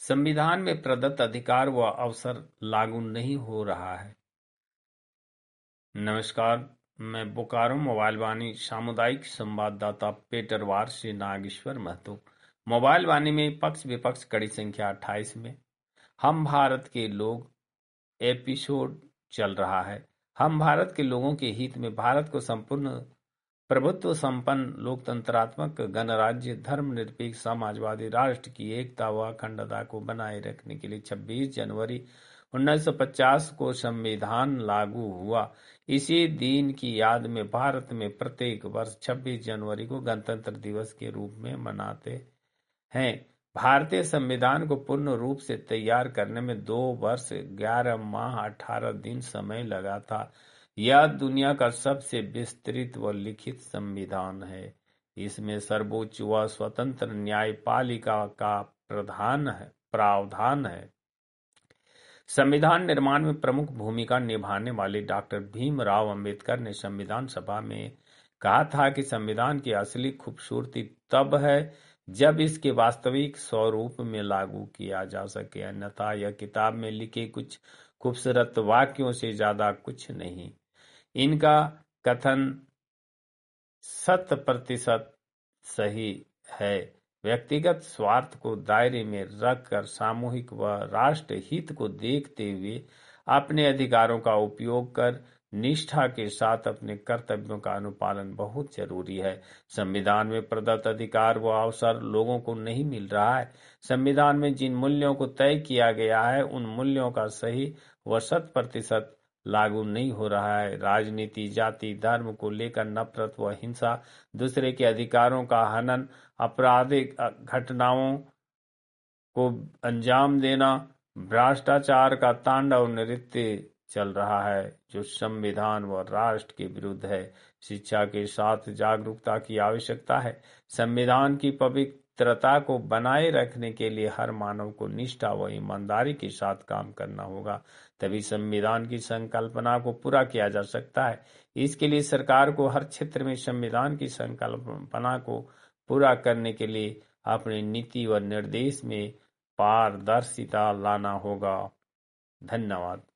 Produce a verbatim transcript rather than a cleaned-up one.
संविधान में प्रदत्त अधिकार व अवसर लागू नहीं हो रहा है। नमस्कार, मैं बोकारो मोबाइल वाणी सामुदायिक संवाददाता पेटरवार से नागेश्वर महतो। मोबाइल वाणी में पक्ष विपक्ष कड़ी संख्या अट्ठाईस में हम भारत के लोग एपिसोड चल रहा है। हम भारत के लोगों के हित में भारत को संपूर्ण प्रभुत्व संपन्न लोकतंत्रात्मक गणराज्य धर्मनिरपेक्ष समाजवादी राष्ट्र की एकता व अखंडता को बनाए रखने के लिए छब्बीस जनवरी उन्नीस सौ पचास को संविधान लागू हुआ। इसी दिन की याद में भारत में प्रत्येक वर्ष छब्बीस जनवरी को गणतंत्र दिवस के रूप में मनाते हैं। भारतीय संविधान को पूर्ण रूप से तैयार करने में दो वर्ष ग्यारह माह अठारह दिन समय लगा था। यह दुनिया का सबसे विस्तृत व लिखित संविधान है। इसमें सर्वोच्च व स्वतंत्र न्यायपालिका का प्रधान है प्रावधान है। संविधान निर्माण में प्रमुख भूमिका निभाने वाले डॉक्टर भीमराव अंबेडकर ने संविधान सभा में कहा था कि संविधान की असली खूबसूरती तब है जब इसके वास्तविक स्वरूप में लागू किया जा सके, अन्यथा यह किताब में लिखे कुछ खूबसूरत वाक्यों से ज्यादा कुछ नहीं। इनका कथन शत प्रतिशत सही है। व्यक्तिगत स्वार्थ को दायरे में रखकर सामूहिक व राष्ट्र हित को देखते हुए अपने अधिकारों का उपयोग कर निष्ठा के साथ अपने कर्तव्यों का अनुपालन बहुत जरूरी है। संविधान में प्रदत्त अधिकार व अवसर लोगों को नहीं मिल रहा है। संविधान में जिन मूल्यों को तय किया गया है उन मूल्यों का सही व शत प्रतिशत लागू नहीं हो रहा है। राजनीति, जाति, धर्म को लेकर नफरत व हिंसा, दूसरे के अधिकारों का हनन, आपराधिक घटनाओं को अंजाम देना, भ्रष्टाचार का तांडव नृत्य चल रहा है जो संविधान व राष्ट्र के विरुद्ध है। शिक्षा के साथ जागरूकता की आवश्यकता है। संविधान की पवित्रता को बनाए रखने के लिए हर मानव को निष्ठा व ईमानदारी के साथ काम करना होगा, तभी संविधान की संकल्पना को पूरा किया जा सकता है। इसके लिए सरकार को हर क्षेत्र में संविधान की संकल्पना को पूरा करने के लिए अपनी नीति व निर्देश में पारदर्शिता लाना होगा। धन्यवाद।